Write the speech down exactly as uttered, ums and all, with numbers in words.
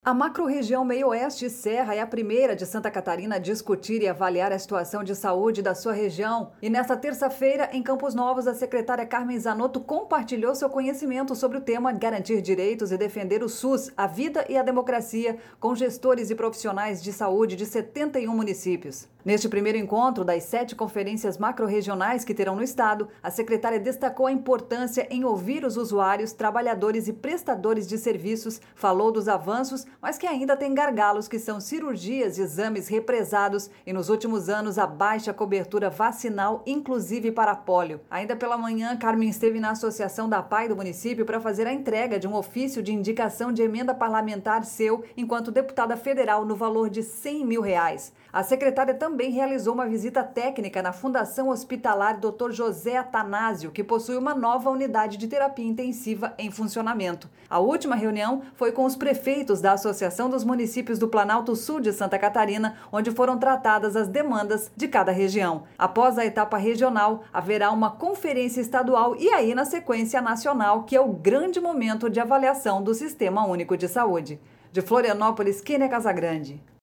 A macro-região Meio-Oeste e Serra é a primeira de Santa Catarina a discutir e avaliar a situação de saúde da sua região. E nesta terça-feira, em Campos Novos, a secretária Carmen Zanotto compartilhou seu conhecimento sobre o tema Garantir Direitos e Defender o SUS, a Vida e a Democracia, com gestores e profissionais de saúde de setenta e um municípios. Neste primeiro encontro das sete conferências macro-regionais que terão no estado, a secretária destacou a importância em ouvir os usuários, trabalhadores e prestadores de serviços, falou dos avanços, mas que ainda tem gargalos, que são cirurgias e exames represados e, nos últimos anos, a baixa cobertura vacinal, inclusive para pólio. Ainda pela manhã, Carmen esteve na Associação da P A I do município para fazer a entrega de um ofício de indicação de emenda parlamentar seu, enquanto deputada federal, no valor de cem mil reais. A secretária também realizou uma visita técnica na Fundação Hospitalar doutor José Atanásio, que possui uma nova unidade de terapia intensiva em funcionamento. A última reunião foi com os prefeitos da Associação dos Municípios do Planalto Sul de Santa Catarina, onde foram tratadas as demandas de cada região. Após a etapa regional, haverá uma conferência estadual e aí, na sequência, nacional, que é o grande momento de avaliação do Sistema Único de Saúde. De Florianópolis, Kênia Casagrande.